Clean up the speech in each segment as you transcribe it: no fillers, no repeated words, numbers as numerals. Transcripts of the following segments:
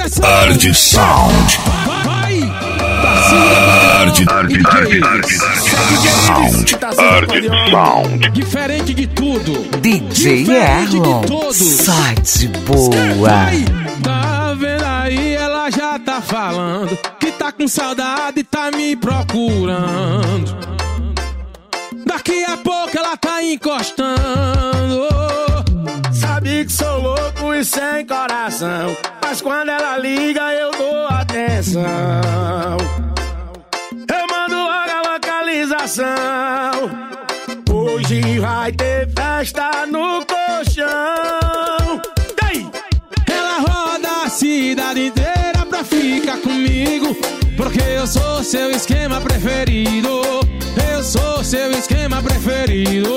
Hard Sound. Sound. Diferente de tudo. DJ Erlon, sai de boa. Tá vendo aí, ela já tá falando que tá com saudade e tá me procurando. Daqui a pouco ela tá encostando. Sabe que sou louco e sem coração, mas quando ela liga eu dou atenção. Eu mando logo a localização. Hoje vai ter festa no colchão. Ei! Ela roda a cidade inteira pra ficar comigo, porque eu sou seu esquema preferido. Eu sou seu esquema preferido.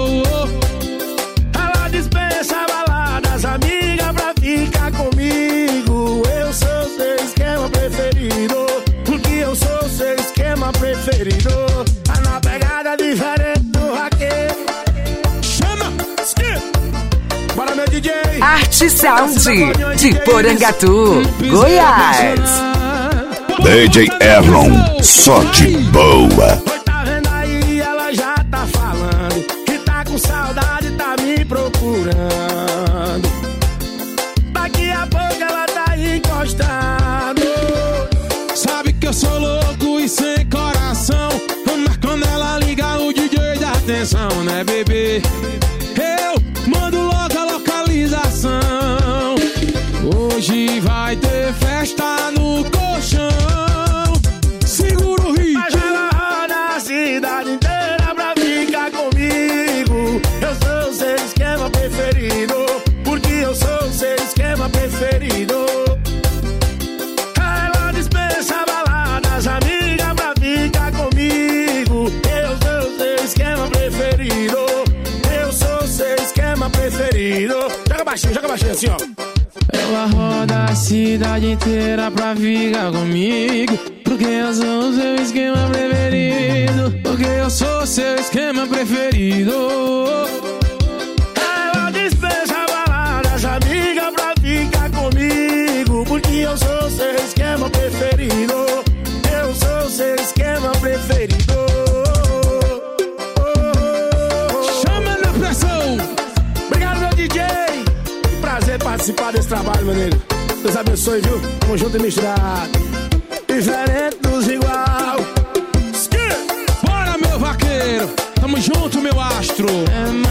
Ela dispensa baladas, amiga, pra ficar comigo. Eu sou seu esquema preferido, porque eu sou seu esquema preferido. Tá na pegada diferente do raqueiro. Chama! Bora, meu DJ! Art Sound de Porangatu, Goiás. DJ Erlon, só de boa. Tá vendo aí, ela já tá falando que tá com saudade, tá me procurando. Daqui a pouco ela tá encostando. Sabe que eu sou louco e sem coração, mas quando ela liga o DJ dá atenção, né, bebê? Eu mando logo a localização. Hoje vai ter festa no colchão. Segura o ritmo. Mas ela roda a cidade inteira pra ficar comigo. Eu sou o seu esquema preferido, porque eu sou o seu esquema preferido. Ela dispensa baladas, amiga, pra ficar comigo. Eu sou o seu esquema preferido. Eu sou o seu esquema preferido. Joga baixinho assim, ó. Ela roda a cidade inteira pra ficar comigo, porque eu sou o seu esquema preferido. Porque eu sou o seu esquema preferido. Ela dispensa baladas, amiga, pra ficar comigo, porque eu sou o seu esquema preferido. Eu sou o seu esquema preferido. Chama na pressão. Obrigado, meu DJ. Que prazer participar desse trabalho, meu nego. Deus abençoe, viu? Tamo junto e misturado. Diferente dos igual. Bora, meu vaqueiro. Tamo junto, meu astro. É